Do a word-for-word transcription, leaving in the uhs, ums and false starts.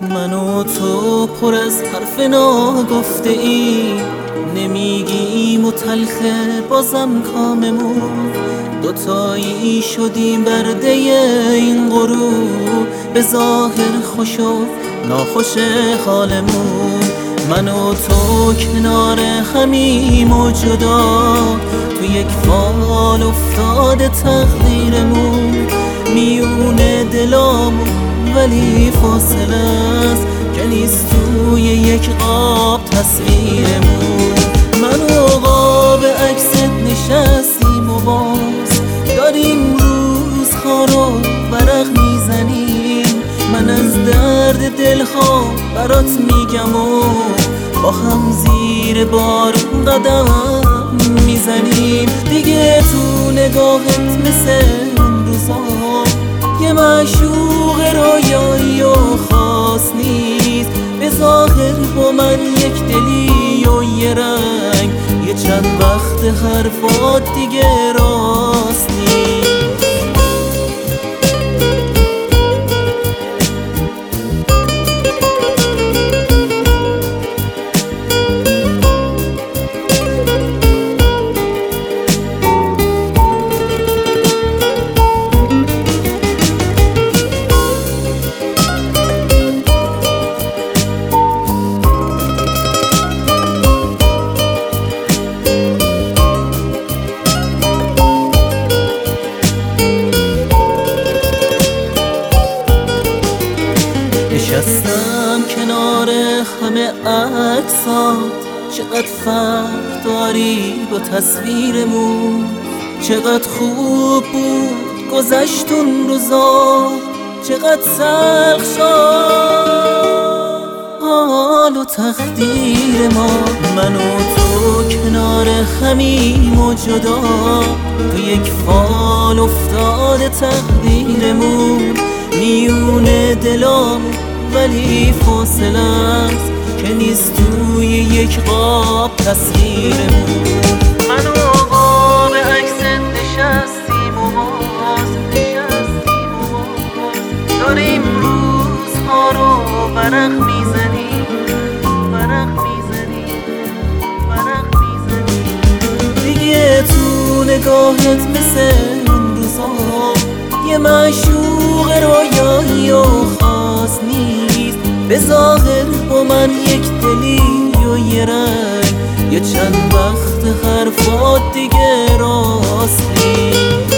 من و تو پر از حرف ناگفته ای، نمیگیم و تلخه بازم کاممون، دوتایی شدیم برده این غروب، به ظاهر خوش و ناخوش حالمون. من و تو کنار همیم و جدا، تو یک فال افتاده تقدیرمون، میون دلامون ولی فاصله است که نیست توی یک قاب تصویرمون. من و قاب عکست نشستیم و باز داریم روزها رو ورق میزنیم، من از درد دلها برات میگم و با هم زیر بارون قدم میزنیم. دیگه تو نگاهت مثل اون روزا یه معشوق رویایی و خاص نیست، به ظاهر با من یک دلی و یه رنگ، یه چند وقت حرفات دیگه راست نیست. نشستم کنار همه عکسات، چقدر فرق داری با تصویرمون، چقدر خوب بود گذشت اون روزا، چقدر سخت شد حال و تقدیر ما. من و تو کنار همیم و جدا، تو یک فال افتاده تقدیرمون، میون دلامون ولی فاصله است که نیست توی یک قاب تصویرمون. من و قاب عکست نشستیم و باز نشستیم و باز داریم روزها رو ورق میزنیم ورق میزنیم ورق میزنیم. دیگه تو نگاهت مثل اون روزا یه معشوق رویایی و خاص نیست، به ظاهر با من یک دلی و یه رنگ، یه چند وقت حرفات دیگه راست نیست.